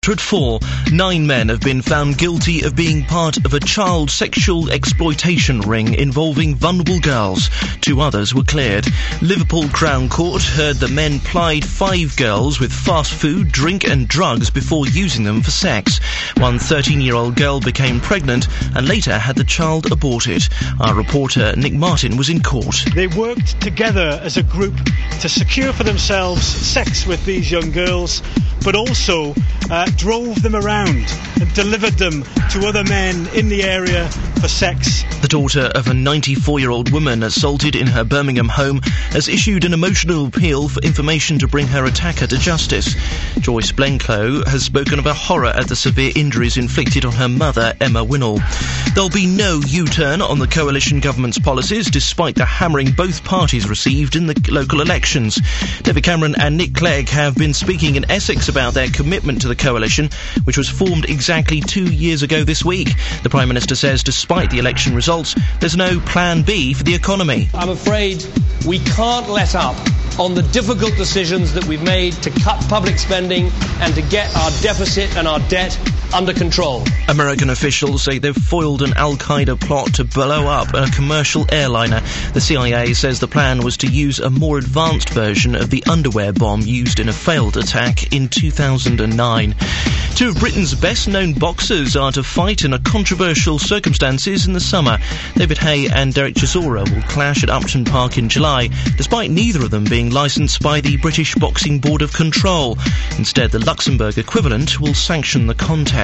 Stratford, 9 men have been found guilty of being part of a child sexual exploitation ring involving vulnerable girls. 2 others were cleared. Liverpool Crown Court heard the men plied 5 girls with fast food, drink and drugs before using them for sex. One 13-year-old girl became pregnant and later had the child aborted. Our reporter Nick Martin was in court. They worked together as a group to secure for themselves sex with these young girls, but also drove them around and delivered them to other men in the area for sex. The daughter of a 94-year-old woman assaulted in her Birmingham home has issued an emotional appeal for information to bring her attacker to justice. Joyce Blencoe has spoken of her horror at the severe injuries inflicted on her mother, Emma Winnell. There'll be no U-turn on the coalition government's policies, despite the hammering both parties received in the local elections. David Cameron and Nick Clegg have been speaking in Essex about their commitment to the coalition, which was formed exactly 2 years ago this week. The Prime Minister says despite the election results, there's no plan B for the economy. I'm afraid we can't let up on the difficult decisions that we've made to cut public spending and to get our deficit and our debt under control. American officials say they've foiled an Al-Qaeda plot to blow up a commercial airliner. The CIA says the plan was to use a more advanced version of the underwear bomb used in a failed attack in 2009. 2 of Britain's best-known boxers are to fight in a controversial circumstances in the summer. David Haye and Derek Chisora will clash at Upton Park in July, despite neither of them being licensed by the British Boxing Board of Control. Instead, the Luxembourg equivalent will sanction the contest.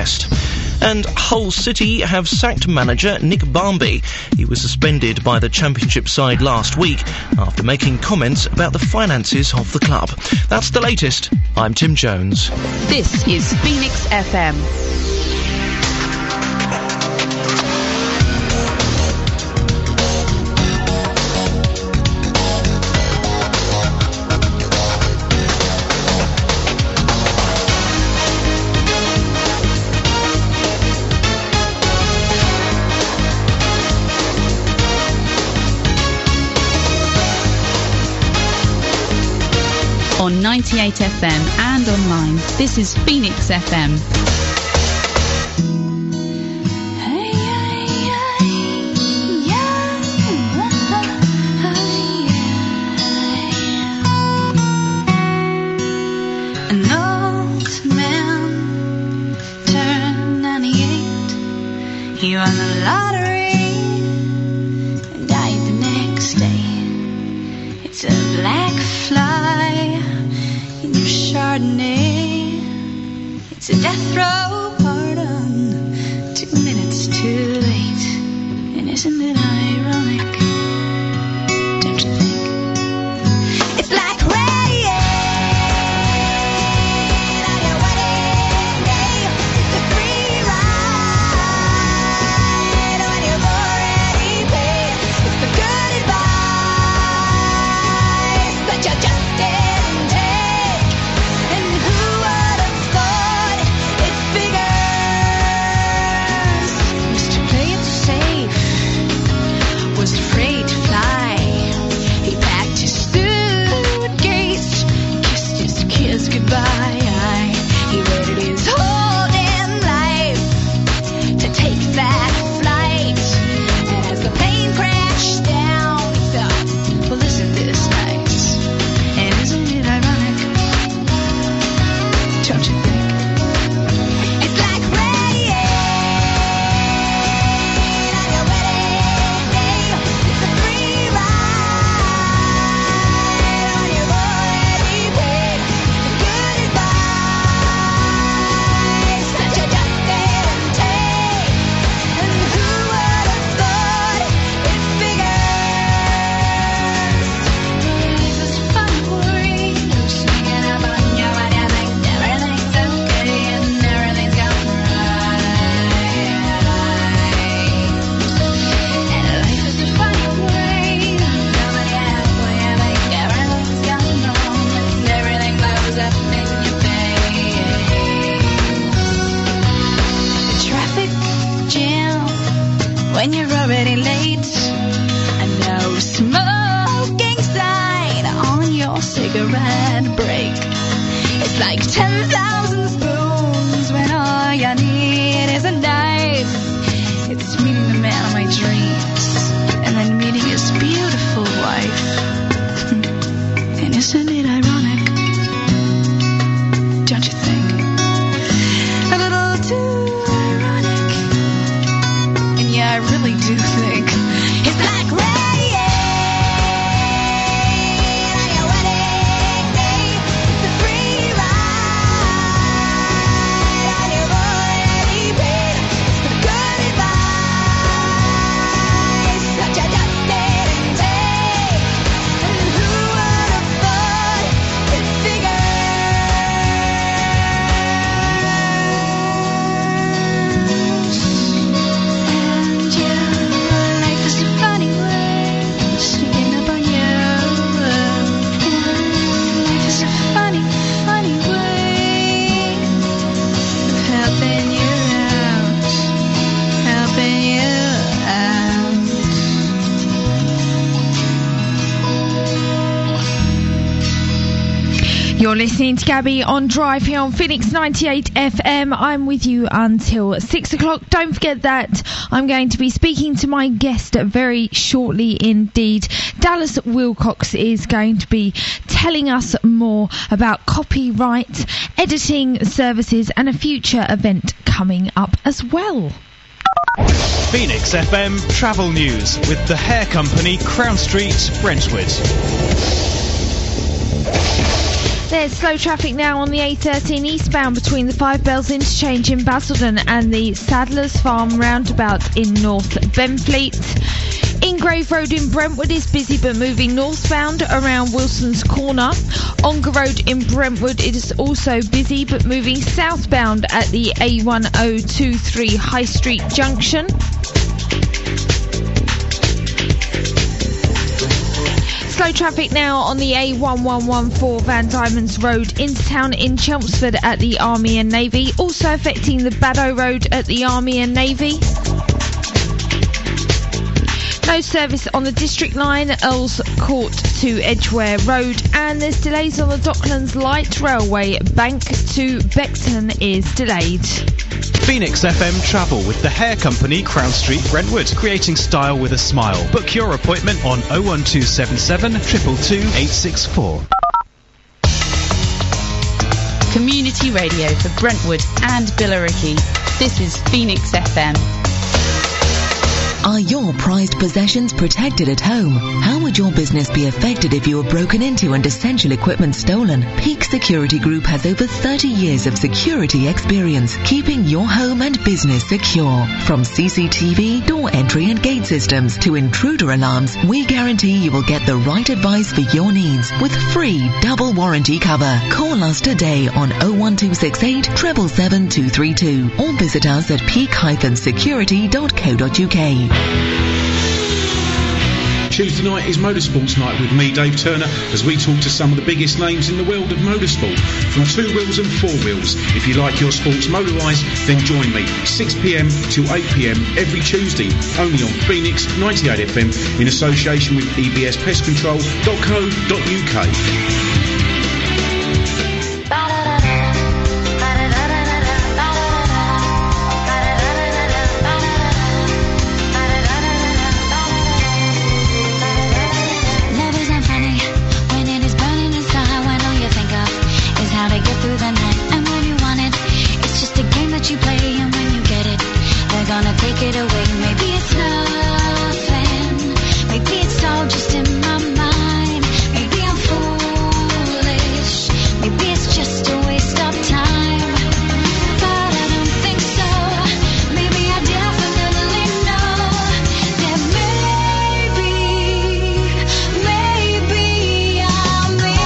And Hull City have sacked manager Nick Barmby. He was suspended by the Championship side last week after making comments about the finances of the club. That's the latest. I'm Tim Jones. This is Phoenix FM. On 98 FM and online, this is Phoenix FM. An old man turned 98. He won the lottery and died the next day. It's a black fly in your Chardonnay. It's a death row pardon, 2 minutes too late. And isn't it ironic? Don't you think? It's like rain on your wedding day. It's a free ride when you've already paid. It's the good advice that you just didn't take. And who would have thought it figures? Mr. Play It Safe was afraid to fly. He packed his suitcase, kissed his kids goodbye. He waited his whole damn life to take that flight. And as the plane crashed down, he thought, well, isn't this nice? And isn't it ironic? Don't you think? It's like rain on your wedding day. It's a free ride when you've already paid. The good advice that you just didn't take. And who would have thought it figures? Life is fun worry, sneaking up on you when you think everything's okay and everything's gone right. And life is a funny way, nobody asks when you think everything's gone wrong and everything blows up in your face. The traffic jam when you're already late. And no smoking sign on your cigarette break. It's like 10,000 spoons when do think it's like rain on your wedding day. It's a free ride on your already paid. It's good advice, such a dusted intake. And who would have thought this figure? And your life is a funny way, sneaking up on you. Life is a funny, funny way of helping you out, helping you out. You're listening to Gabby on Drive here on Phoenix 98 FM. I'm with you until 6 o'clock. Don't forget that I'm going to be speaking to my guest very shortly indeed. Dallas Wilcox is going to be telling us more about copyright, editing services and a future event coming up as well. Phoenix FM travel news with the hair company Crown Street, Brentwood. There's slow traffic now on the A13 eastbound between the Five Bells interchange in Basildon and the Sadler's Farm roundabout in North Benfleet. Ingrave Road in Brentwood is busy but moving northbound around Wilson's Corner. Ongar Road in Brentwood is also busy but moving southbound at the A1023 High Street Junction. Slow traffic now on the A1114 Van Diemen's Road into town in Chelmsford at the Army and Navy, also affecting the Baddow Road at the Army and Navy. No service on the District Line, Earls Court to Edgware Road, and there's delays on the Docklands Light Railway. Bank to Beckton is delayed. Phoenix FM travel with the hair company Crown Street, Brentwood, creating style with a smile. Book your appointment on 01277 222 864. Community radio for Brentwood and Billericay. This is Phoenix FM. Are your prized possessions protected at home? How would your business be affected if you were broken into and essential equipment stolen? Peak Security Group has over 30 years of security experience, keeping your home and business secure. From CCTV, door entry and gate systems to intruder alarms, we guarantee you will get the right advice for your needs with free double warranty cover. Call us today on 01268 777 232 or visit us at peak-security.co.uk. Tuesday night is Motorsports Night with me, Dave Turner, as we talk to some of the biggest names in the world of motorsport, from two wheels and four wheels. If you like your sports motorised, then join me 6pm to 8pm every Tuesday, only on Phoenix 98 FM in association with ebspestcontrol.co.uk. You play, and when you get it, they're gonna take it away. Maybe it's nothing, maybe it's all just in my mind. Maybe I'm foolish, maybe it's just a waste of time. But I don't think so. Maybe I definitely know that maybe I'm in.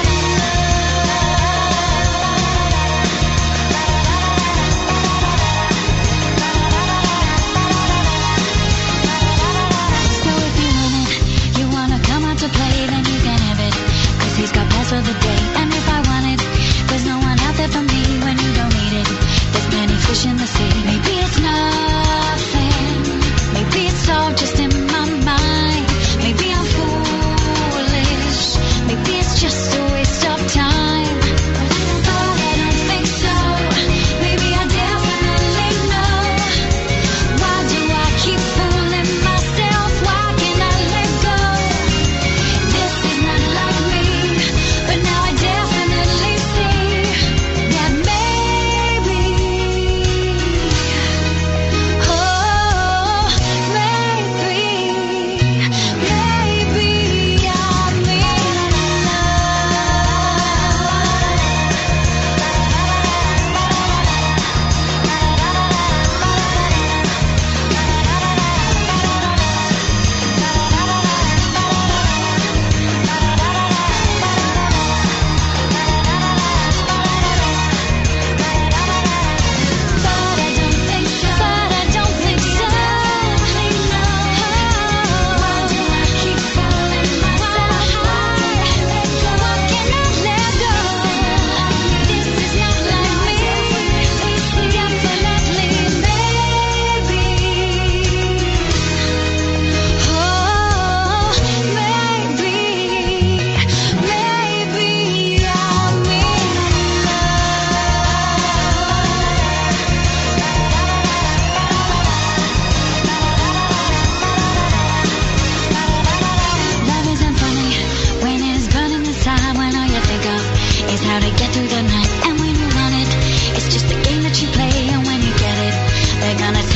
He's got plans for the day, and if I want it, there's no one out there for me when you don't need it. There's plenty fish in the sea. Maybe it's nothing, maybe it's all just in my mind. Maybe I'm foolish, maybe it's just a waste of time. But I don't think so. Maybe I definitely know. Why do I keep fooling myself? Why can't I let go? This is not like me. But now I definitely see that maybe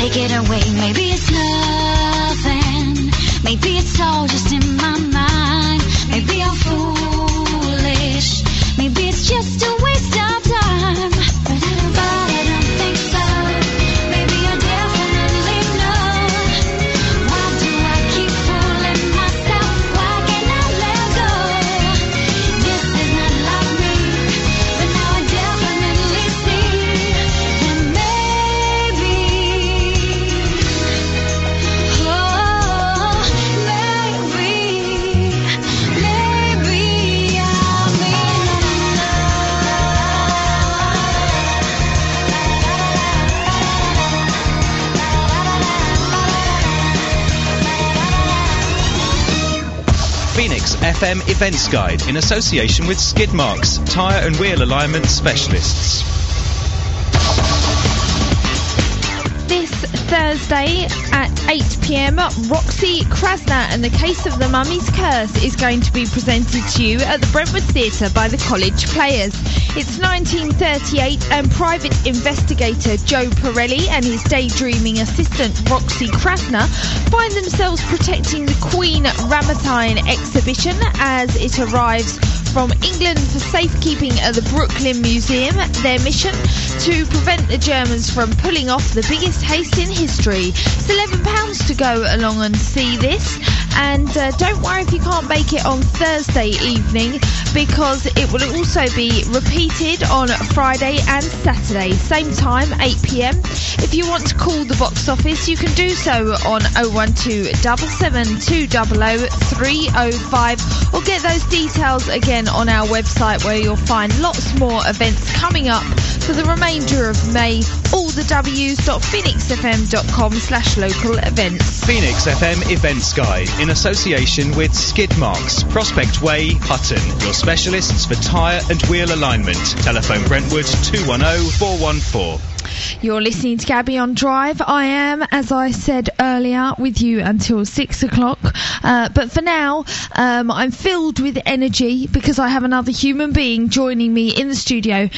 take it away. Maybe it's nothing. Maybe it's all just in my mind. Maybe I'm foolish. Maybe it's just a waste of time. But I don't think so. Maybe I definitely know. Why do I keep fooling myself? Why can't I let go? This is not like me. But now I definitely see that maybe, oh, maybe I'll be Phoenix FM Events Guide in association with Skid Marks, tyre and wheel alignment specialists. This Thursday at 8 p.m, Roxy Krasner and the Case of the Mummy's Curse is going to be presented to you at the Brentwood Theatre by the College Players. It's 1938 and private investigator Joe Pirelli and his daydreaming assistant Roxy Krasner find themselves protecting the Queen Ramatine exhibition as it arrives from England for safekeeping at the Brooklyn Museum. Their mission to prevent the Germans from pulling off the biggest heist in history. It's £11 to go along and see this. And don't worry if you can't make it on Thursday evening, because it will also be repeated on Friday and Saturday, same time, 8 p.m. If you want to call the box office, you can do so on 012 77 200 305, or get those details again on our website, where you'll find lots more events coming up for the remainder of May. All the w's.phoenixfm.com/local events. Phoenix FM Events Guide in association with Skid Marks, Prospect Way, Hutton. Your specialists for tyre and wheel alignment. Telephone Brentwood 210 414. You're listening to Gabby on Drive. I am, as I said earlier, with you until 6 o'clock. But for now, I'm filled with energy because I have another human being joining me in the studio,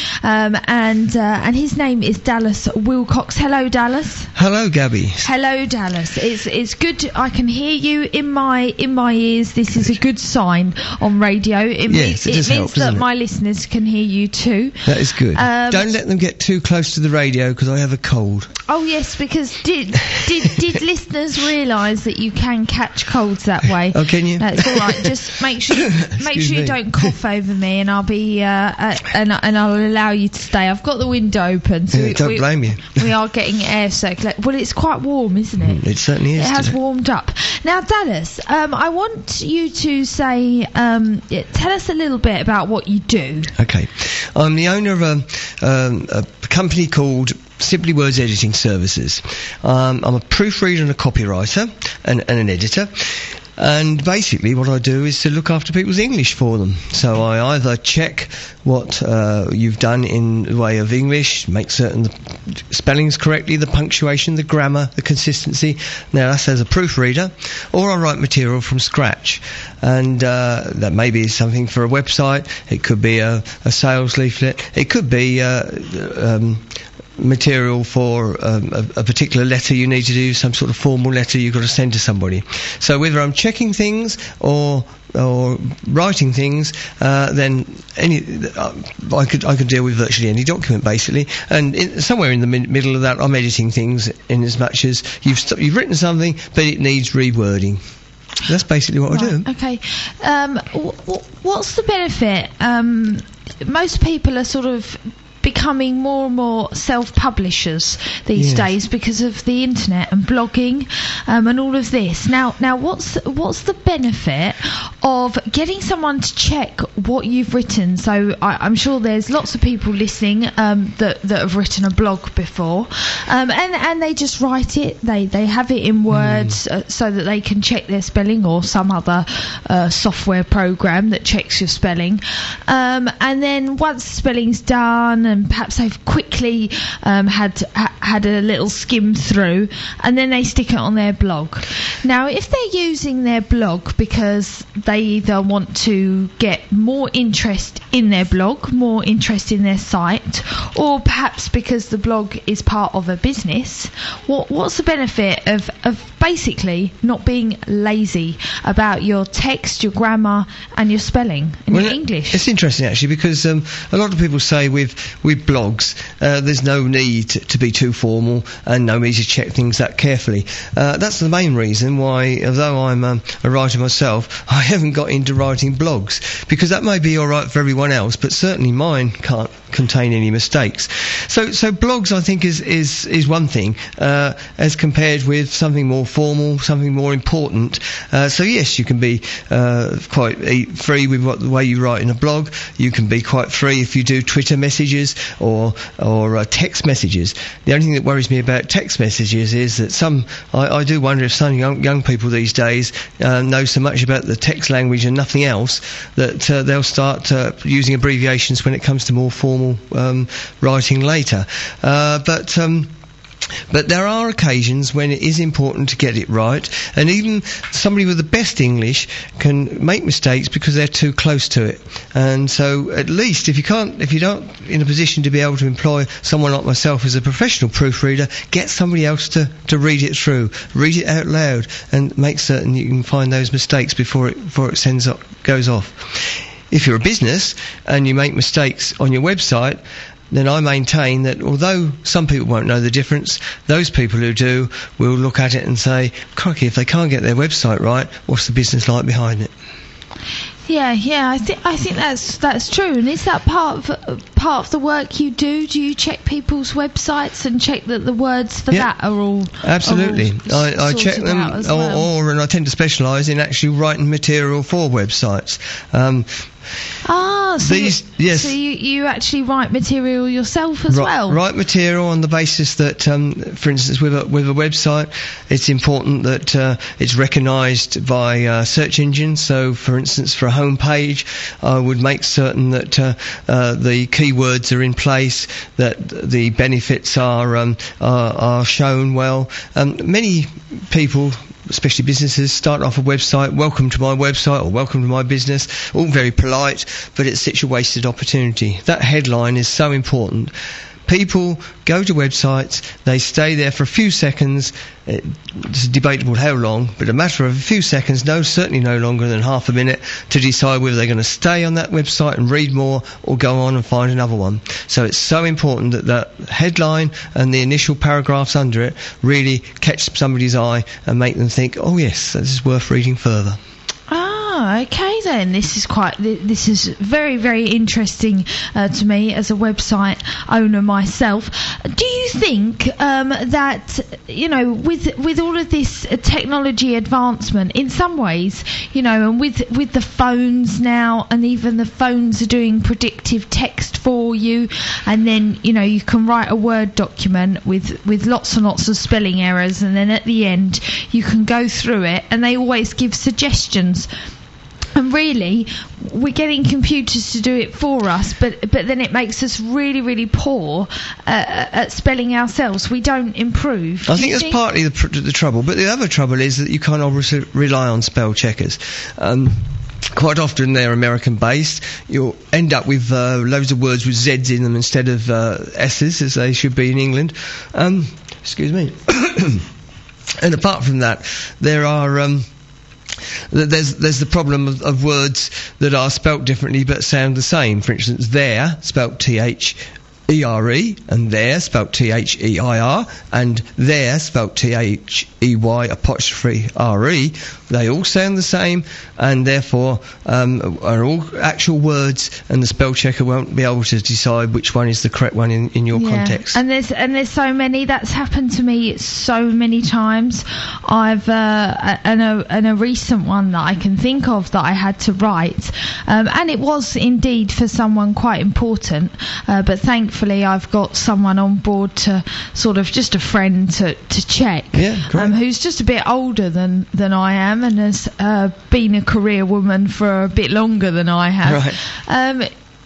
and his name is Dallas Wilcox. Hello, Dallas. Hello, Gabby. Hello, Dallas. It's good. I can hear you in my ears. This is a good sign on radio. It means that my listeners can hear you too. That is good. Don't let them get too close to the radio, because I have a cold. Oh yes, because did listeners realise that you can catch colds that way? Oh, can you? That's all right. Just make sure you don't cough over me, and I'll be and I'll allow you to stay. I've got the window open, so don't blame you. We are getting air circulation. Well, it's quite warm, isn't it? It certainly is. It has warmed up. Now, Dallas, I want you to say, tell us a little bit about what you do. Okay, I'm the owner of a company called Simply Words Editing Services. I'm a proofreader and a copywriter and an editor. And basically what I do is to look after people's English for them. So I either check what you've done in the way of English, make certain the spellings correctly, the punctuation, the grammar, the consistency. Now that's as a proofreader. Or I write material from scratch. And that may be something for a website. It could be a sales leaflet. It could be material for a particular letter you need to do, some sort of formal letter you've got to send to somebody. So whether I'm checking things or writing things, then I could deal with virtually any document basically. And somewhere in the middle of that, I'm editing things in as much as you've written something, but it needs rewording. That's basically what I do. Okay. What's the benefit? Most people are sort of becoming more and more self-publishers these days because of the internet and blogging and all of this. Now, what's the benefit of getting someone to check what you've written? So I'm sure there's lots of people listening that have written a blog before, and they just write it. They have it in Word so that they can check their spelling, or some other software program that checks your spelling. And then once the spelling's done and perhaps they've quickly had a little skim through, and then they stick it on their blog. Now, if they're using their blog because they either want to get more interest in their blog, more interest in their site, or perhaps because the blog is part of a business, what's the benefit of basically not being lazy about your text, your grammar, and your spelling and your English? It's interesting actually, because a lot of people say with blogs there's no need to be too formal and no need to check things that carefully. That's the main reason why, although I'm a writer myself, I haven't got into writing blogs, because that may be alright for everyone else, but certainly mine can't contain any mistakes. So blogs, I think, is one thing as compared with something more formal, something more important. So yes, you can be quite free with the way you write in a blog. You can be quite free if you do Twitter messages or text messages. The only thing that worries me about text messages is that I do wonder if some young people these days know so much about the text language and nothing else that they'll start using abbreviations when it comes to more formal writing later. But there are occasions when it is important to get it right, and even somebody with the best English can make mistakes because they're too close to it. And so, at least if you're not in a position to be able to employ someone like myself as a professional proofreader, get somebody else to read it through, read it out loud, and make certain you can find those mistakes before it goes off. If you're a business and you make mistakes on your website, then I maintain that although some people won't know the difference, those people who do will look at it and say, crikey, if they can't get their website right, what's the business like behind it? Yeah, I think that's true. And is that part of the work you do? Do you check people's websites and check that the words for that are all? Absolutely, I check them, well? and I tend to specialise in actually writing material for websites. So you actually write material yourself as well? Write material on the basis that, for instance, with a website, it's important that it's recognised by search engines. So, for instance, for a home page, I would make certain that the keywords are in place, that the benefits are shown well. Many people, especially businesses, start off a website, welcome to my website or welcome to my business, all very polite, but it's such a wasted opportunity. That headline is so important. People go to websites, they stay there for a few seconds, it's debatable how long, but a matter of a few seconds, certainly no longer than half a minute, to decide whether they're going to stay on that website and read more or go on and find another one. So it's so important that that headline and the initial paragraphs under it really catch somebody's eye and make them think, oh yes, this is worth reading further. Okay then, this is very, very interesting to me as a website owner myself. Do you think that, with all of this technology advancement, in some ways, and with the phones now, and even the phones are doing predictive text for you, and then you can write a Word document with lots and lots of spelling errors, and then at the end you can go through it, and they always give suggestions. And really, we're getting computers to do it for us, but then it makes us really, really poor at spelling ourselves. We don't improve. I think that's partly the trouble, but the other trouble is that you can't always rely on spell checkers. Quite often they're American-based. You'll end up with loads of words with Z's in them instead of S's, as they should be in England. Excuse me. And apart from that, there are... There's the problem of words that are spelt differently but sound the same. For instance, there, spelt T-H-E-R-E, and there, spelt T-H-E-I-R, and there, spelt T-H-E-Y'-R-E. They all sound the same, and therefore are all actual words, and the spell checker won't be able to decide which one is the correct one in your context. And there's so many. That's happened to me so many times. I've and a recent one that I can think of that I had to write, and it was indeed for someone quite important. But thankfully, I've got someone on board to sort of just a friend to check. Yeah, great. Who's just a bit older than I am, and has been a career woman for a bit longer than I have. Right.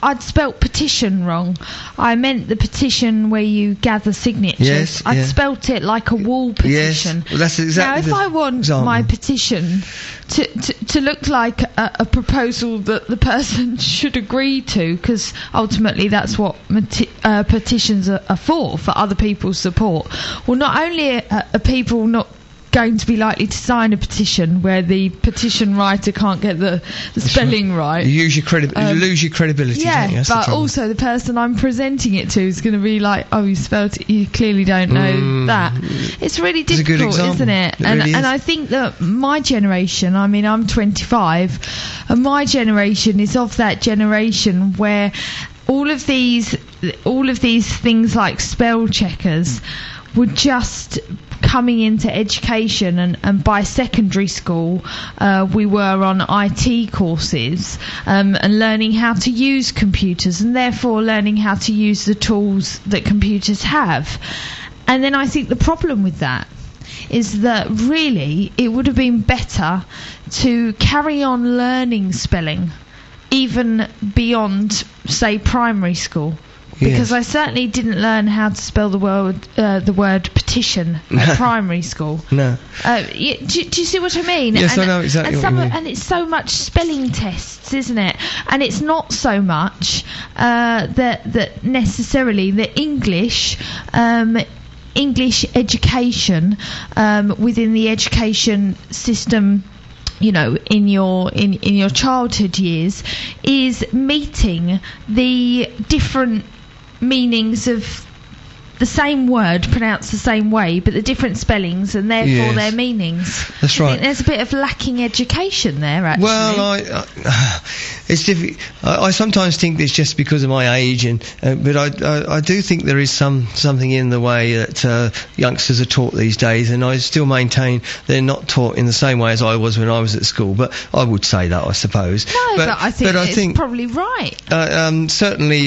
I'd spelt petition wrong. I meant the petition where you gather signatures. Yes, I'd yeah. spelt it like a wall petition. Yes, well, that's exactly. Now, if I want my petition to look like a proposal that the person should agree to, because ultimately that's what petitions are for other people's support. Well, not only are people not going to be likely to sign a petition where the petition writer can't get the spelling right. You lose your credibility. Yeah, don't you? but also the person I'm presenting it to is going to be like, oh, you spelled it, you clearly don't know that. It's really difficult, isn't it? And I think that my generation, I mean, I'm 25, and my generation is of that generation where all of these things like spell checkers were just coming into education, and by secondary school we were on IT courses and learning how to use computers, and therefore learning how to use the tools that computers have. And then I think the problem with that is that really it would have been better to carry on learning spelling even beyond, say, primary school. Because I certainly didn't learn how to spell the word petition at primary school. No. Do you see what I mean? Yes, I know exactly what you mean. And it's so much spelling tests, isn't it? And it's not so much that necessarily the English education within the education system, you know, in your childhood years, is meeting the different meanings of the same word pronounced the same way, but the different spellings and therefore their meanings. That's right. I think there's a bit of lacking education there, actually. Well, it's difficult. I sometimes think it's just because of my age, but I do think there is something in the way that youngsters are taught these days, and I still maintain they're not taught in the same way as I was when I was at school. But I would say that, I suppose. No, but I think it's probably right. Certainly.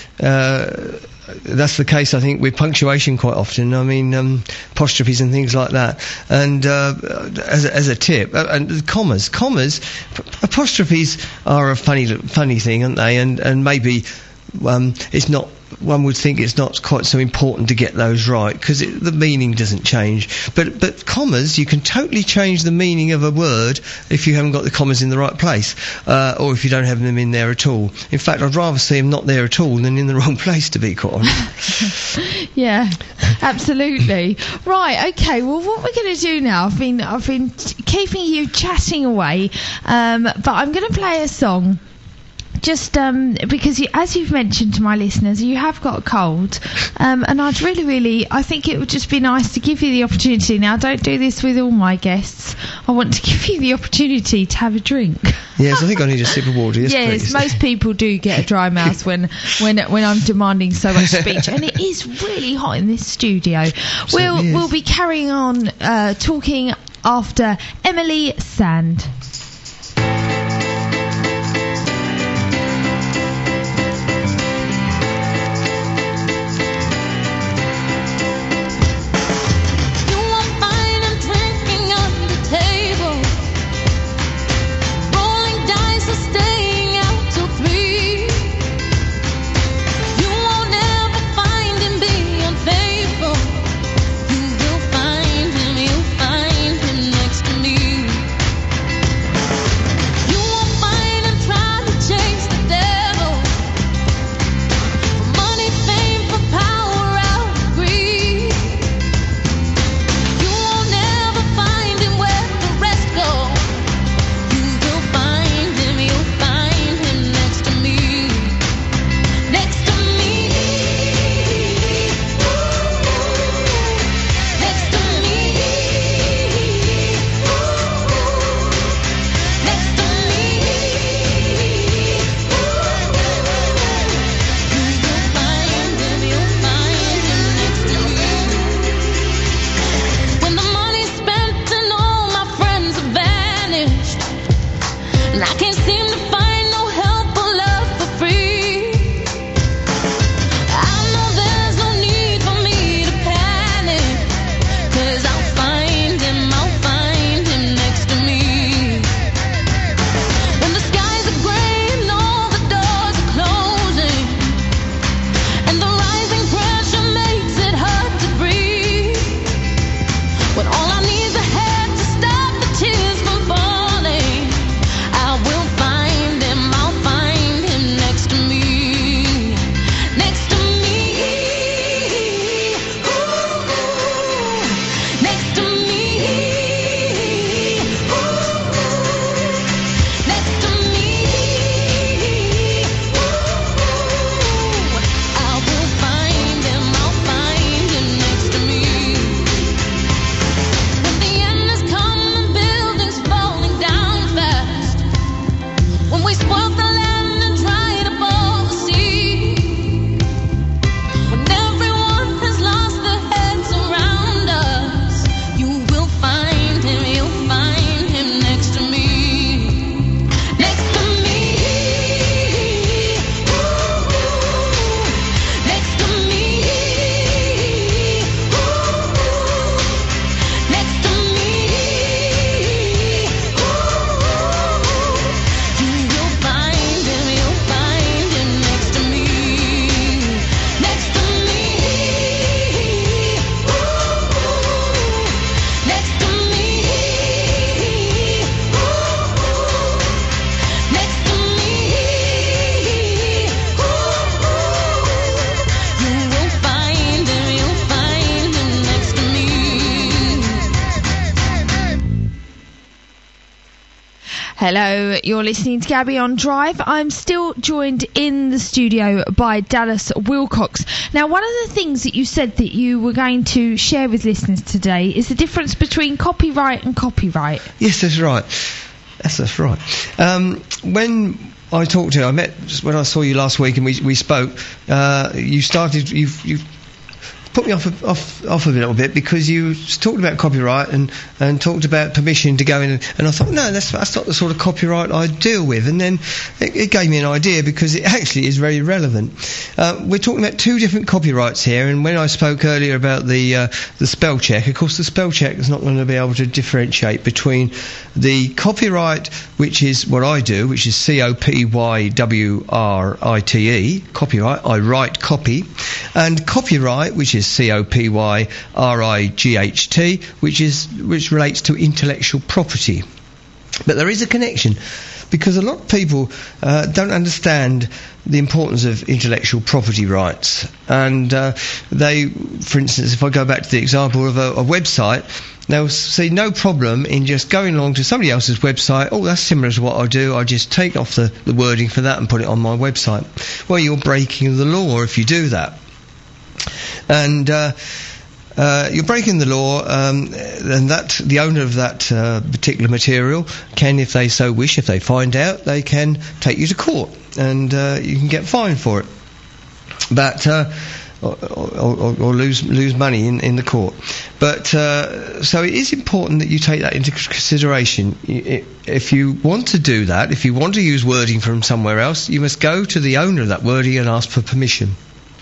That's the case, I think, with punctuation quite often. I mean, apostrophes and things like that. And as a tip, and commas, apostrophes are a funny thing, aren't they? And maybe it's not. One would think it's not quite so important to get those right because the meaning doesn't change. But commas, you can totally change the meaning of a word if you haven't got the commas in the right place, or if you don't have them in there at all. In fact, I'd rather see them not there at all than in the wrong place, to be quite honest. Yeah, absolutely. Right. Okay. Well, what we're going to do now? I've been keeping you chatting away, but I'm going to play a song. Just because, as you've mentioned to my listeners, you have got a cold, and I'd I think it would just be nice to give you the opportunity. Now, I don't do this with all my guests. I want to give you the opportunity to have a drink. Yes, I think I need a sip of water. Yes, please. Most people do get a dry mouth when I'm demanding so much speech, and it is really hot in this studio. We'll be carrying on talking after Emily Sand. Find him next to me. Hello, you're listening to Gabby on Drive. I'm still joined in the studio by Dallas Wilcox. Now, one of the things that you said that you were going to share with listeners today is the difference between copyright and copyright. Yes, that's right. That's right. When I talked to you, when I saw you last week and we spoke, you've put me off a little bit because you talked about copyright and talked about permission to go in, and I thought, no, that's not the sort of copyright I deal with. And then it gave me an idea because it actually is very relevant. We're talking about two different copyrights here, and when I spoke earlier about the spell check, of course the spell check is not going to be able to differentiate between the copyright, which is what I do, which is copywrite, copyright, I write copy, and copyright, which is copyright, which relates to intellectual property. But there is a connection, because a lot of people don't understand the importance of intellectual property rights, and for instance, if I go back to the example of a website, they'll see no problem in just going along to somebody else's website. Oh, that's similar to what I do. I just take off the wording for that and put it on my website. Well, you're breaking the law if you do that. And you're breaking the law, and that the owner of that particular material can, if they so wish, if they find out, they can take you to court, and you can get fined for it, but or lose money in the court. But so it is important that you take that into consideration. If you want to do that, if you want to use wording from somewhere else, you must go to the owner of that wording and ask for permission.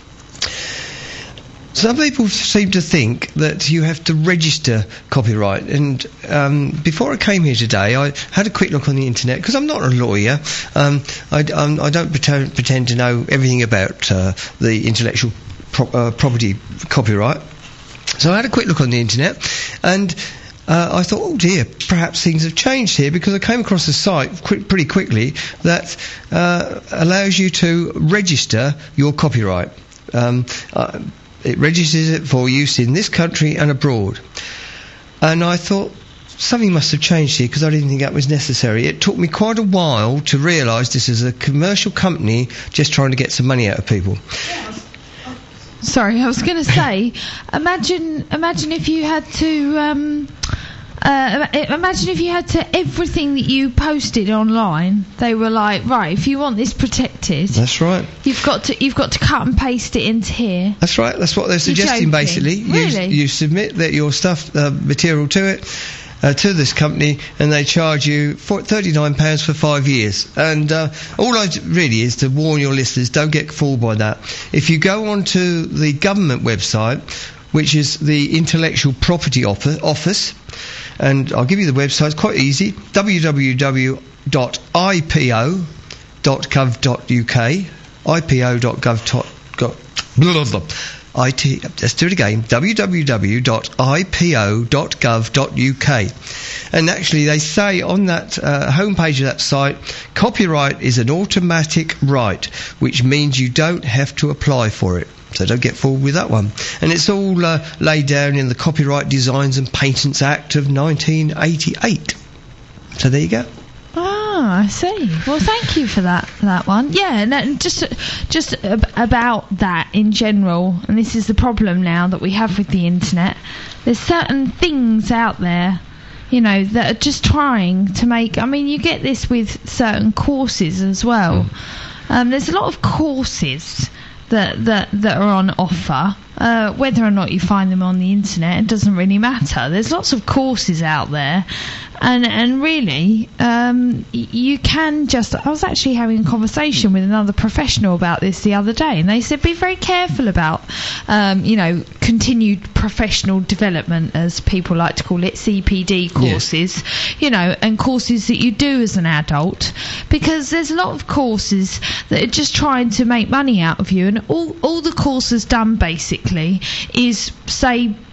Some people seem to think that you have to register copyright, and before I came here today, I had a quick look on the internet, because I'm not a lawyer. I don't pretend to know everything about the intellectual property copyright. So I had a quick look on the internet, and I thought, oh dear, perhaps things have changed here, because I came across a site pretty quickly that allows you to register your copyright. It registers it for use in this country and abroad. And I thought, something must have changed here, because I didn't think that was necessary. It took me quite a while to realise this is a commercial company just trying to get some money out of people. Sorry, I was going to say, imagine if you had to... imagine if you had to, everything that you posted online, they were like, right, if you want this protected, that's right, you've got to cut and paste it into here. That's right, that's what they're suggesting. Basically, really? you submit your stuff, material to it, to this company, and they charge you £39 for 5 years. And all I really is to warn your listeners, don't get fooled by that. If you go onto the government website, which is the Intellectual Property Office, and I'll give you the website, it's quite easy, www.ipo.gov.uk, let's do it again, www.ipo.gov.uk. And actually they say on that homepage of that site, copyright is an automatic right, which means you don't have to apply for it. So don't get fooled with that one. And it's all laid down in the Copyright Designs and Patents Act of 1988. So there you go. Ah, I see. Well, thank you for that one. Yeah, and just about that in general, and this is the problem now that we have with the internet. There's certain things out there, you know, that are just trying to make... I mean, you get this with certain courses as well. There's a lot of courses that are on offer. Whether or not you find them on the internet, it doesn't really matter. There's lots of courses out there, and really, you can just... I was actually having a conversation with another professional about this the other day, and they said be very careful about, continued professional development, as people like to call it, CPD courses, yes. And courses that you do as an adult, because there's a lot of courses that are just trying to make money out of you, and all the course has done basically is say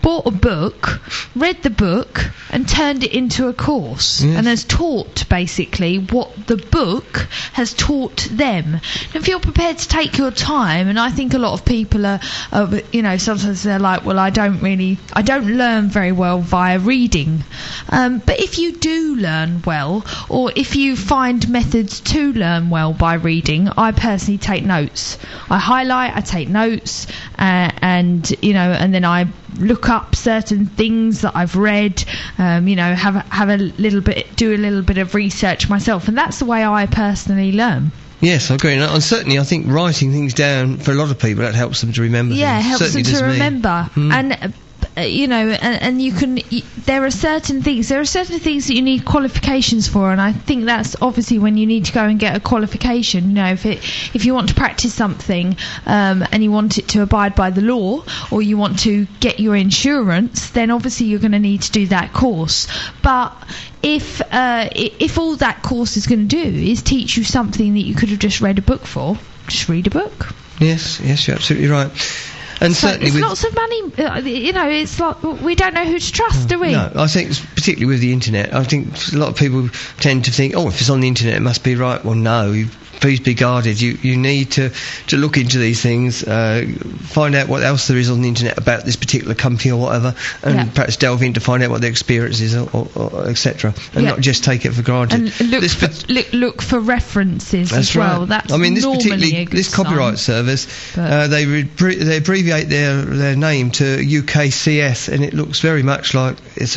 bought a book, read the book, and turned it into a course, and has taught basically what the book has taught them. And if you're prepared to take your time, and I think a lot of people are sometimes they're like, well, I don't learn very well via reading. But if you do learn well, or if you find methods to learn well by reading, I personally take notes. I highlight, I take notes, and then I look up certain things that I've read, have a little bit of research myself, and that's the way I personally learn. Yes, I agree. And certainly I think writing things down for a lot of people, that helps them to remember things. Yeah, it helps certainly them to remember. And and you can. There are certain things that you need qualifications for, and I think that's obviously when you need to go and get a qualification. If you want to practice something, and you want it to abide by the law, or you want to get your insurance, then obviously you're going to need to do that course. But if all that course is going to do is teach you something that you could have just read a book for, just read a book. Yes, you're absolutely right. And so certainly it's lots of money, it's like we don't know who to trust, do we? No, I think particularly with the internet, I think a lot of people tend to think, if it's on the internet, it must be right. Well, no, please be guarded. You need to look into these things, find out what else there is on the internet about this particular company or whatever, and perhaps delve in to find out what their experience is, or etc., and not just take it for granted. And look for references. That's as well. Right. That's this copyright service, they abbreviate their name to UKCS, and it looks very much like it's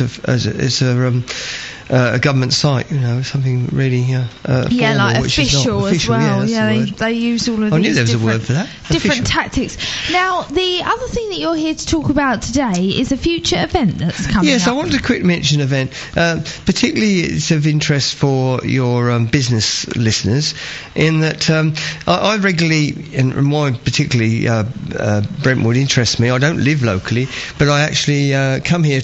a government site, something really formal, like which official is not official, as well. Yeah, they use all of I these knew there was a word for that. Different tactics. Now, the other thing that you're here to talk about today is a future event that's coming up. Yes, I wanted to quick mention an event. Particularly it's of interest for your business listeners, in that I regularly, and why particularly Brentwood interests me, I don't live locally, but I actually come here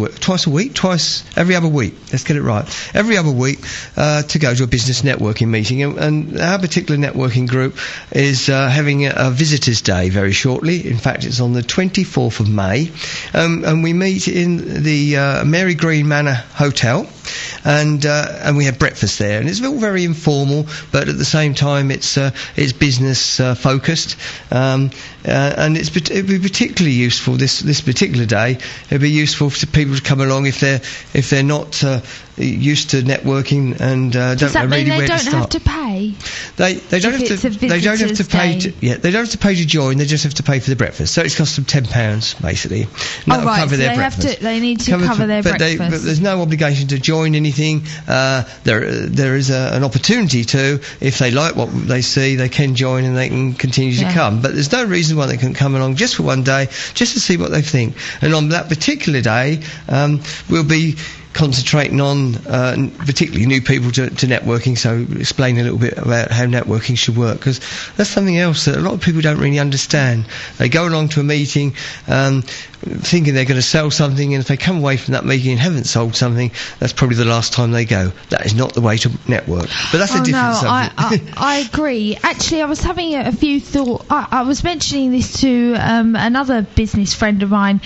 every other week. Let's get it right. Every other week to go to a business networking meeting, and our particular networking group is having a visitors' day very shortly. In fact, it's on the 24th of May, and we meet in the Mary Green Manor Hotel, and we have breakfast there, and it's all very informal, but at the same time it's business focused, and it'd be particularly useful this particular day. It'd be useful for people to come along if they're not used to networking and don't know really where to start. Does that mean they don't have to pay? They don't have to pay. They don't have to pay to join. They just have to pay for the breakfast. So it's cost them £10 basically. That'll cover their breakfast. They need to cover their breakfast. But there's no obligation to join anything. There is an opportunity to, if they like what they see, they can join and they can continue to come. But there's no reason why they can come along just for one day, just to see what they think. And on that particular day, we'll be concentrating on particularly new people to networking, so explain a little bit about how networking should work, because that's something else that a lot of people don't really understand. They go along to a meeting thinking they're going to sell something, and if they come away from that meeting and haven't sold something, that's probably the last time they go. That is not the way to network. But that's a different subject. I agree. Actually, I was having a few thoughts. I was mentioning this to another business friend of mine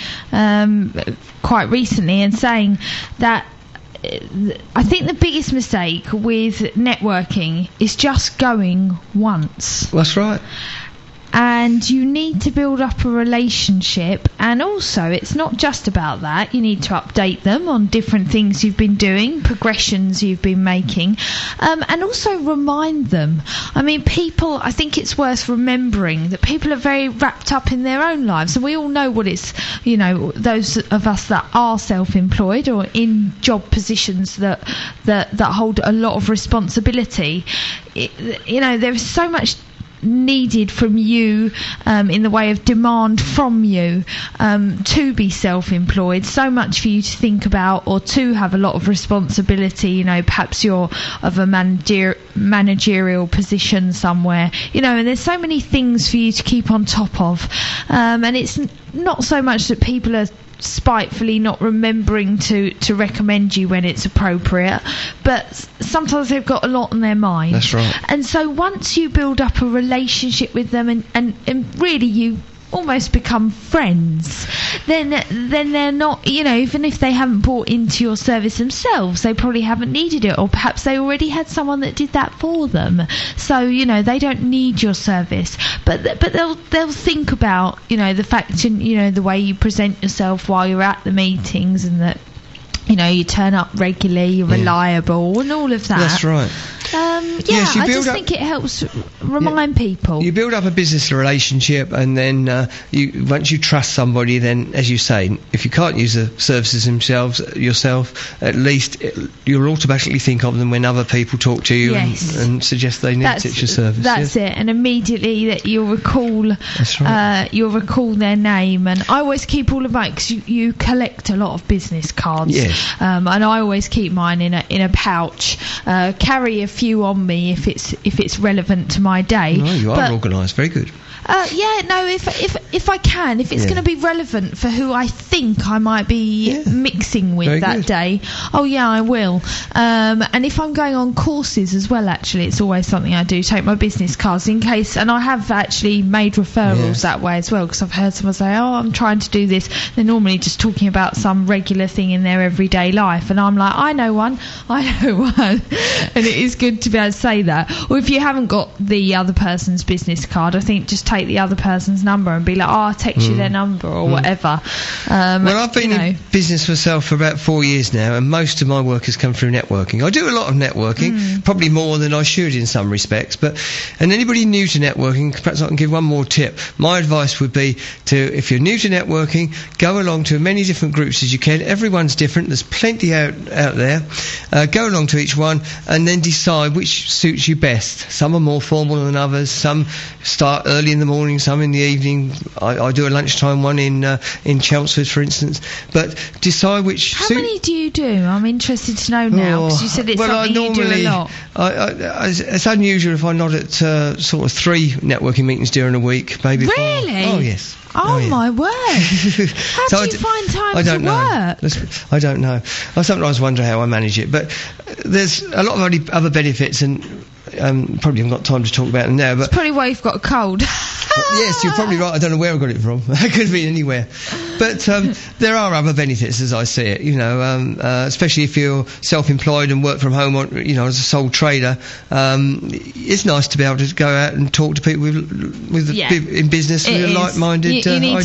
quite recently, and saying that I think the biggest mistake with networking is just going once. That's right. And you need to build up a relationship, and also it's not just about that. You need to update them on different things you've been doing, progressions you've been making, and also remind them. I mean, I think it's worth remembering that people are very wrapped up in their own lives, and we all know what it's, those of us that are self-employed or in job positions that hold a lot of responsibility. There is so much needed from you in the way of demand from you to be self-employed, so much for you to think about, or to have a lot of responsibility. Perhaps you're of a managerial position somewhere, and there's so many things for you to keep on top of, and it's not so much that people are spitefully not remembering to recommend you when it's appropriate, but sometimes they've got a lot on their mind. That's right. And so once you build up a relationship with them, and really you almost become friends, then they're not, even if they haven't bought into your service themselves, they probably haven't needed it, or perhaps they already had someone that did that for them. So, they don't need your service, but they'll think about, the fact, the way you present yourself while you're at the meetings, and that, you turn up regularly, you're reliable, and all of that. That's right. Yes, I just think it helps remind people. You build up a business relationship, and then once you trust somebody, then, as you say, if you can't use the services yourself, at least you'll automatically think of them when other people talk to you and suggest they need such a service. That's it, and immediately that you'll recall. That's right. You'll recall their name, and I always keep all of mine, because you collect a lot of business cards. Yes. And I always keep mine in a pouch. Carry a few on me if it's relevant to my day. No, you are organised. Very good. If I can, if it's going to be relevant for who I think I might be mixing with that day, I will. And if I'm going on courses as well, actually, it's always something I do, take my business cards in case, and I have actually made referrals that way as well, because I've heard someone say, I'm trying to do this. They're normally just talking about some regular thing in their everyday life, and I'm like, I know one, and it is good to be able to say that. Or if you haven't got the other person's business card, I think just take the other person's number and be like, I'll text you their number or whatever. Well, I've been in business myself for about 4 years now, and most of my work has come through networking. I do a lot of networking, probably more than I should in some respects, and anybody new to networking, perhaps I can give one more tip. My advice would be if you're new to networking, go along to as many different groups as you can. Everyone's different. There's plenty out there. Go along to each one and then decide which suits you best. Some are more formal than others. Some start early in the morning, some in the evening. I do a lunchtime one in Chelmsford, for instance. But decide which. How many do you do? I'm interested to know now, because you said it's something you do a lot. It's unusual if I'm not at sort of 3 networking meetings during a week, maybe 4. Really? Oh yes. Oh my word! How do you find time to work? I don't know. I sometimes wonder how I manage it, but there's a lot of other benefits, and probably haven't got time to talk about them now. But it's probably why you've got a cold. Yes, you're probably right. I don't know where I got it from. It could be anywhere. But there are other benefits, as I see it. Especially if you're self-employed and work from home, as a sole trader. It's nice to be able to go out and talk to people in business with like-minded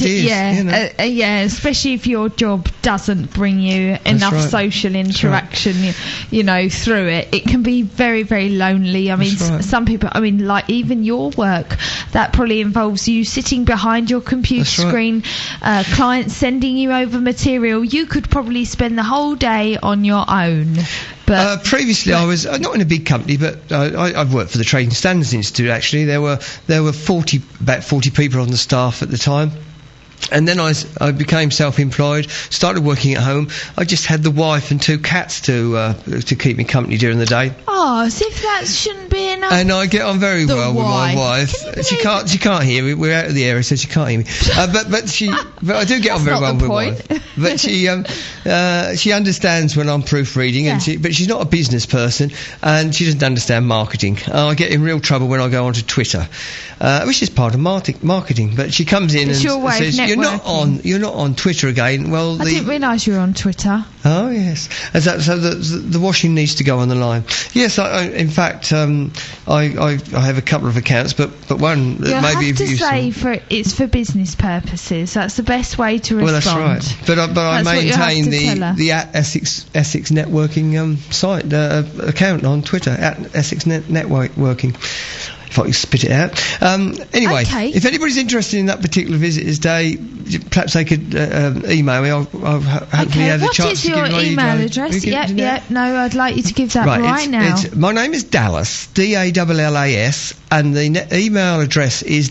ideas. Especially if your job doesn't bring you enough social interaction, through it. It can be very, very lonely. I mean, some people, like even your work, that probably involves you sitting behind your computer screen, clients sending you over material. You could probably spend the whole day on your own. But previously, I was not in a big company, but I've worked for the Trading Standards Institute. Actually, there were about 40 people on the staff at the time. And then I became self-employed, started working at home. I just had the wife and 2 cats to keep me company during the day. Oh, as if that shouldn't be enough. And I get on very well with my wife. She can't hear me. We're out of the area, so she can't hear me. But I do get on very well with my wife. But she understands when I'm proofreading, but she's not a business person, and she doesn't understand marketing. I get in real trouble when I go onto Twitter, which is part of marketing. But she comes in and says, You're not on Twitter again. Well, I didn't realise you were on Twitter. Oh yes, so the washing needs to go on the line. Yes, in fact, I have a couple of accounts, but one that maybe have to say it's for business purposes. That's the best way to respond. Well, that's right. But I maintain the @Essex Networking site account on Twitter @Essex Networking. If I can spit it out. Anyway, if anybody's interested in that particular visitor's day, perhaps they could email me. I'll hopefully have the chance to give What is your email address? No, I'd like you to give that right now. My name is Dallas, Dallas, and the email address is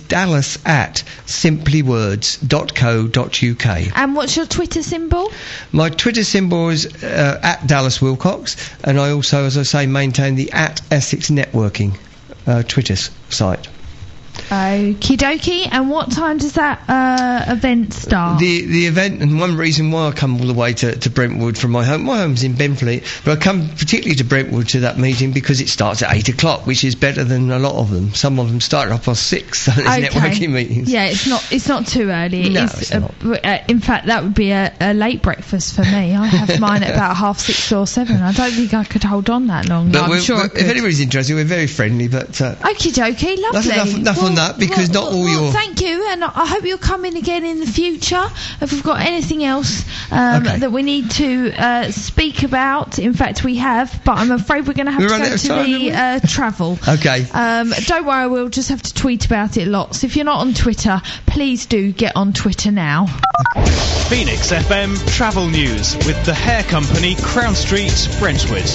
dallas@simplywords.co.uk. And what's your Twitter symbol? My Twitter symbol is @DallasWilcox, and I also, as I say, maintain the @Essex Networking Twitter site. Okie dokie. And what time does that event start? The event, and one reason why I come all the way to Brentwood from my home's in Benfleet, but I come particularly to Brentwood to that meeting because it starts at 8 o'clock, which is better than a lot of them. Some of them start at 6:30, so there's networking meetings. Yeah, it's not too early. No, it's not. In fact, that would be a late breakfast for me. I have mine at about 6:30 or 7. I don't think I could hold on that long. But I'm sure I could. If anybody's interested, we're very friendly, but... Okie dokie, lovely. Enough on that, because not all your... Thank you, and I hope you'll come in again in the future if we've got anything else that we need to speak about. In fact, we have, but I'm afraid we're going to have to go to the travel. Okay. Don't worry, we'll just have to tweet about it lots. If you're not on Twitter, please do get on Twitter now. Phoenix FM travel news with the hair company Crown Street, Brentwood.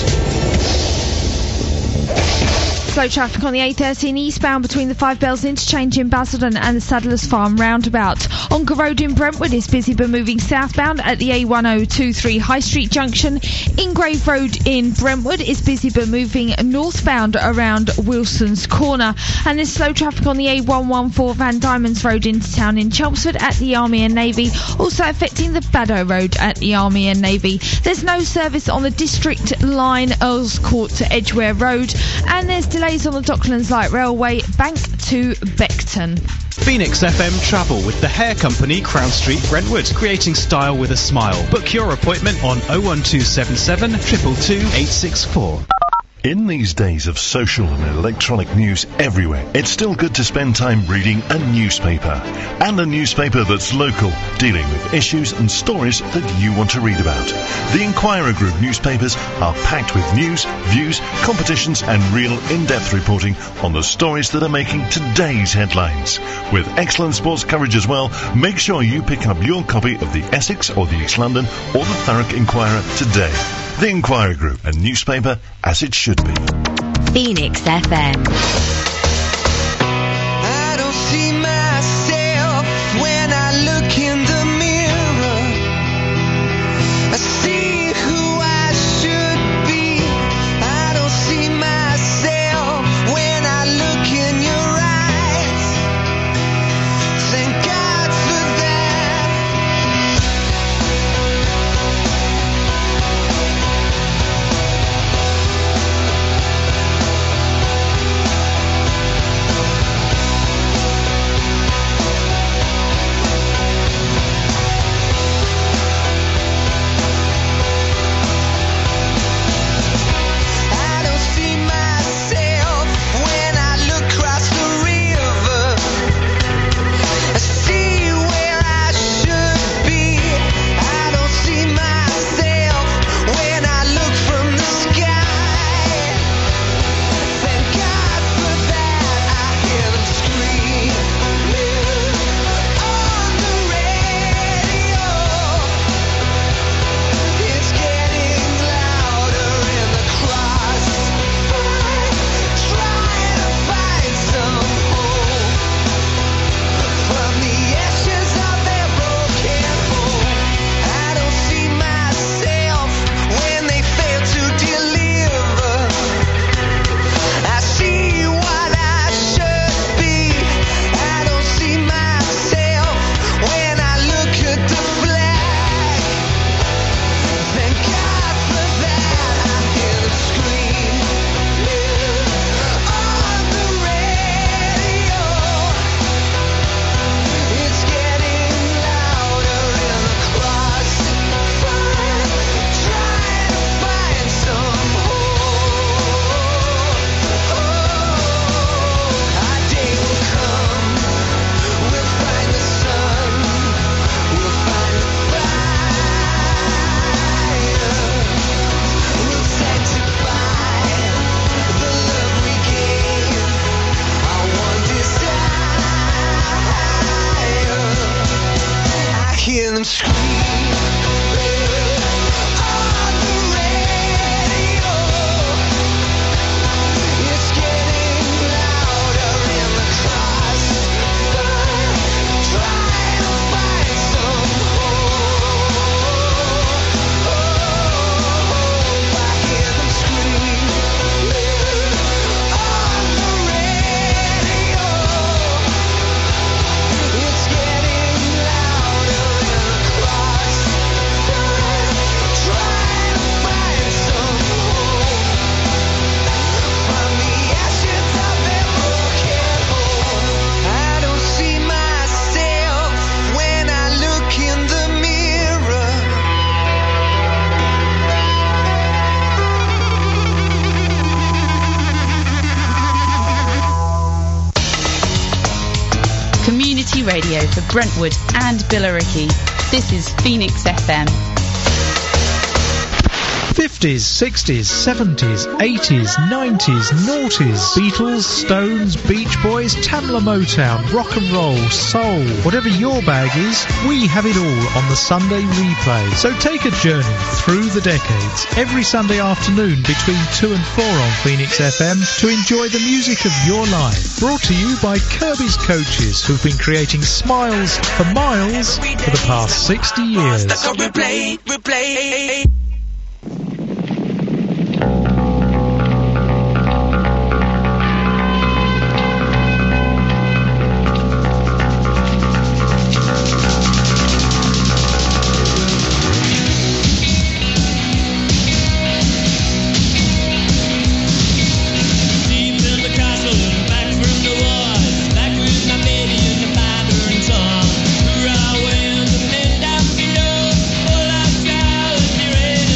Slow traffic on the A13 eastbound between the Five Bells interchange in Basildon and the Saddlers Farm roundabout. Ongar Road in Brentwood is busy but moving southbound at the A1023 High Street junction. Ingrave Road in Brentwood is busy but moving northbound around Wilson's Corner. And there's slow traffic on the A114 Van Diemen's Road into town in Chelmsford at the Army and Navy, also affecting the Baddow Road at the Army and Navy. There's no service on the District Line Earls Court to Edgware Road, and there's delays on the Docklands Light Railway, Bank to Beckton. Phoenix FM travel with the hair company Crown Street, Brentwood, creating style with a smile. Book your appointment on 01277 222 864. In these days of social and electronic news everywhere, it's still good to spend time reading a newspaper. And a newspaper that's local, dealing with issues and stories that you want to read about. The Inquirer Group newspapers are packed with news, views, competitions and real in-depth reporting on the stories that are making today's headlines. With excellent sports coverage as well, make sure you pick up your copy of the Essex or the East London or the Thurrock Inquirer today. The Inquirer Group, a newspaper as it should be. Phoenix FM. I don't see myself when I look in the mirror. I see who I should be. I don't see myself when I look in your eyes. Thank God for that. radio for Brentwood and Billericay. This is Phoenix FM. 50s, 60s, 70s, 80s, 90s, noughties, Beatles, Stones, Beach Boys, Tamla Motown, rock and roll, soul. Whatever your bag is, we have it all on the Sunday replay. So take a journey through the decades every Sunday afternoon between 2 and 4 on Phoenix FM to enjoy the music of your life. Brought to you by Kirby's Coaches, who've been creating smiles for miles for the past 60 years. Ready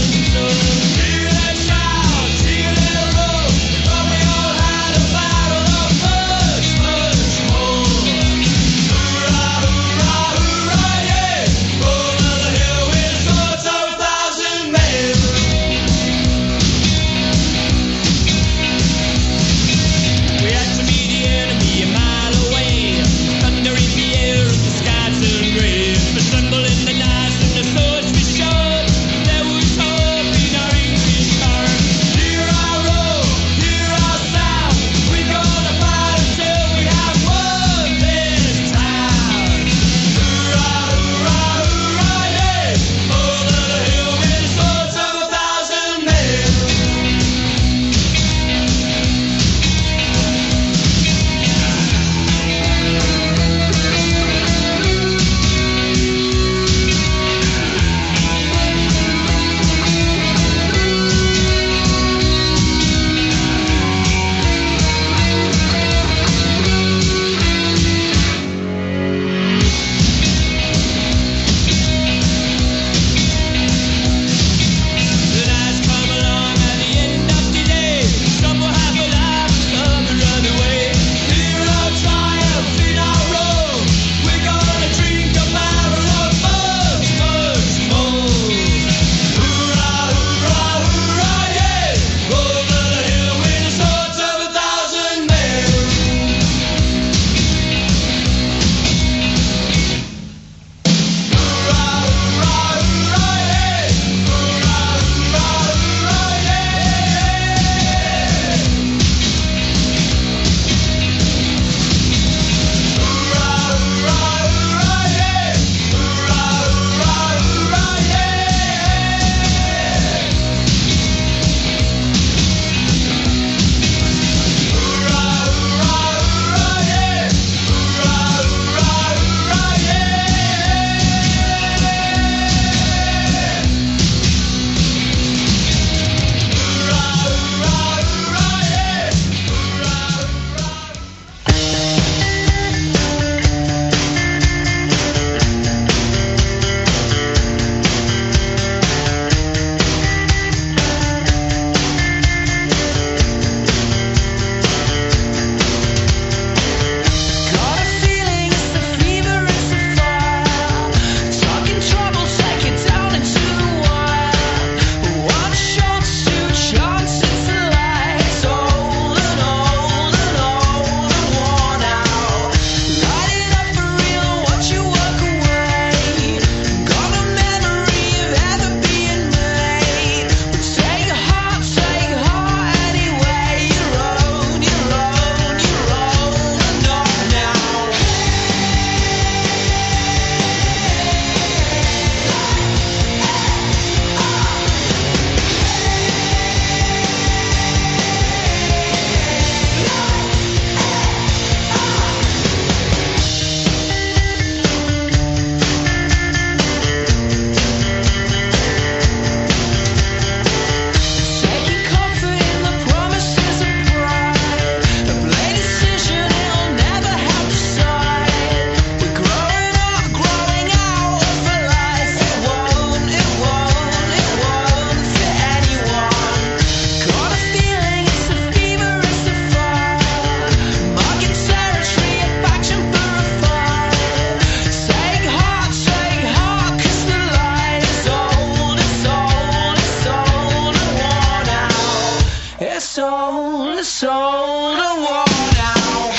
soul to war now.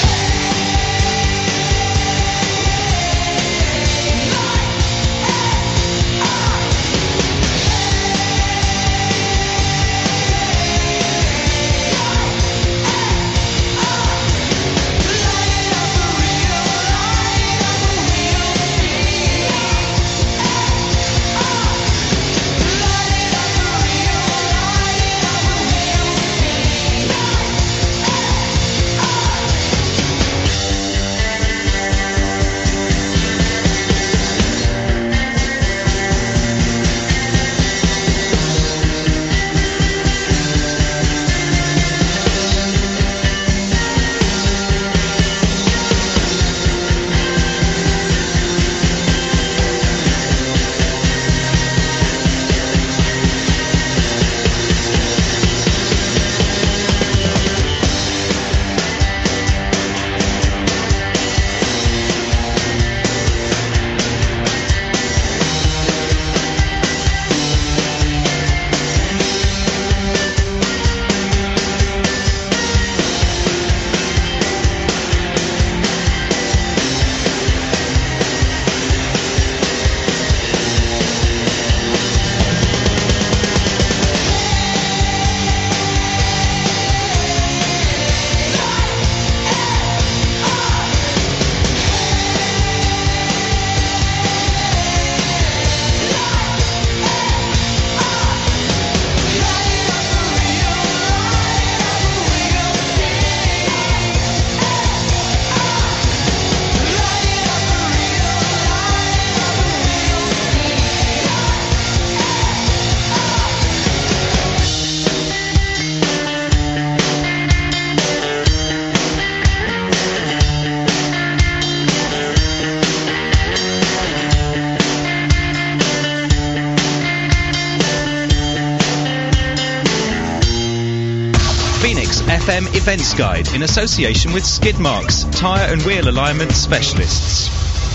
FM Events Guide in association with Skidmarks, tyre and wheel alignment specialists.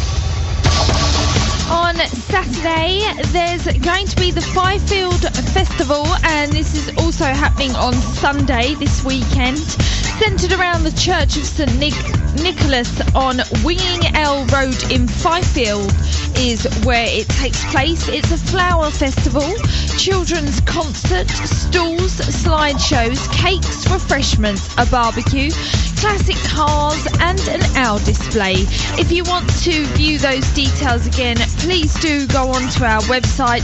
On Saturday, there's going to be the Fifield Festival, and this is also happening on Sunday this weekend. Centred around the Church of St Nicholas on Winging L Road in Fifield is where it takes place. It's a flower festival, children's concert, stalls, slideshows, cakes, refreshments, a barbecue, classic cars and an owl display. If you want to view those details again, please do go on to our website,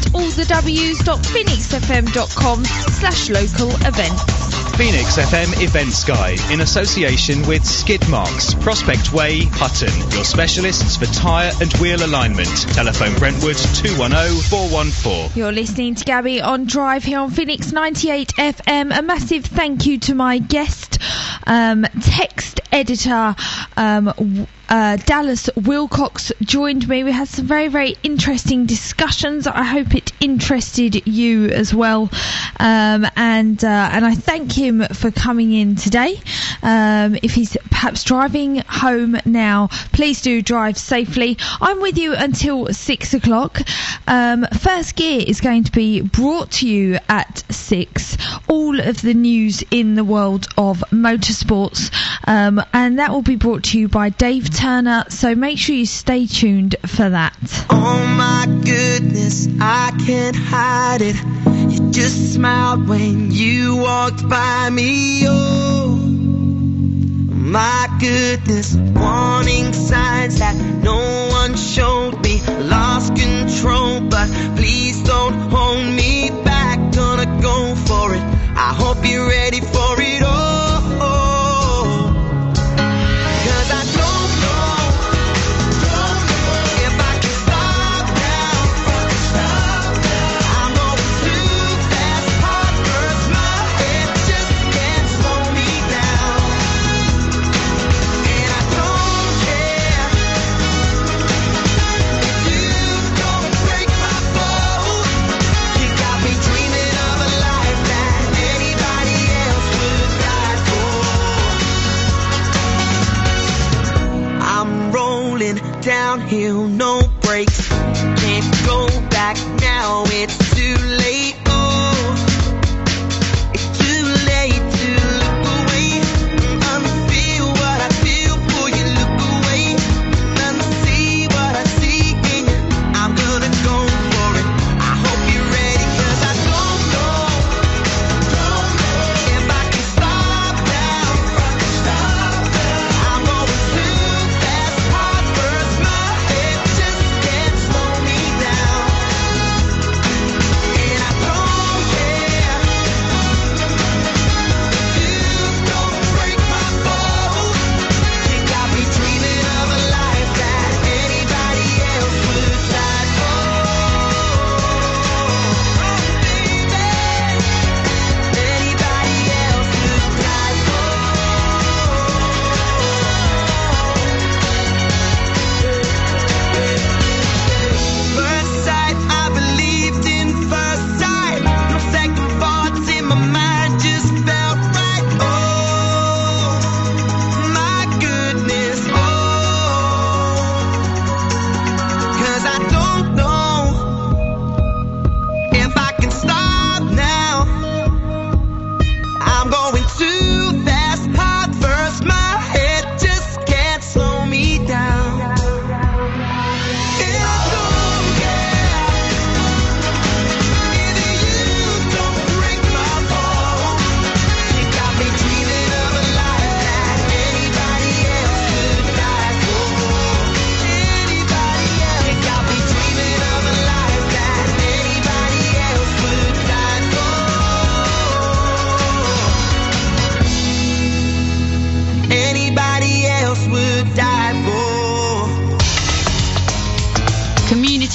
allthews.phoenixfm.com/local events. Phoenix FM Events Guide in association with Skidmarks, Prospect Way, Hutton, your specialists for tyre and wheel alignment. Telephone Brentwood 210 414. You're listening to Gabby on Drive here on Phoenix 98 FM. A massive thank you to my guest, text editor, Dallas Wilcox joined me. We had some very, very interesting discussions. I hope it interested you as well. And I thank him for coming in today. If he's perhaps driving home now, please do drive safely. I'm with you until 6 o'clock. First Gear is going to be brought to you at 6. All of the news in the world of motorsports. And that will be brought to you by Dave Turner, so make sure you stay tuned for that. Oh my goodness, I can't hide it. You just smiled when you walked by me. Oh my goodness, warning signs that no one showed me. Lost control, but please don't hold me back. Gonna go for it. I hope you're ready for it all. You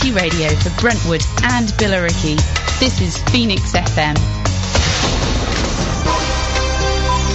community radio for Brentwood and Billericay. This is Phoenix FM.